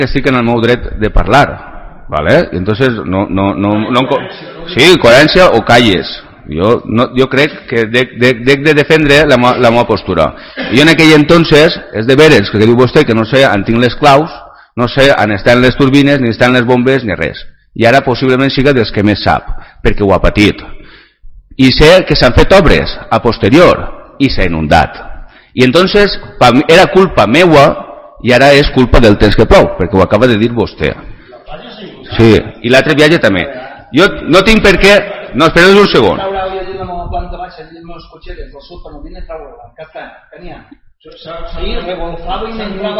estic en el meu dret de parlar, ¿vale? Entonces, sí, coherència o calles. Jo crec que dec de defendre la meva postura. Jo en aquell entonces, és de veres que diu vostè que no sé on tinc les claus, no sé on estan les turbines, ni estan les bombes, ni res. I ara possiblement siga dels que més sap, perquè ho ha patit. I sé que s'han fet obres a posterior i s'ha inundat. I entonces era culpa meua i ara és culpa del temps que plou, perquè ho acaba de dir vostè. Sí, i l'altre viatge també. Jo no tinc per què... No, espereu un segon. Planta baixa, els cotxeres del sud per no vindre a treure-la. Que està, tenia. Ahir revoltava i m'entrava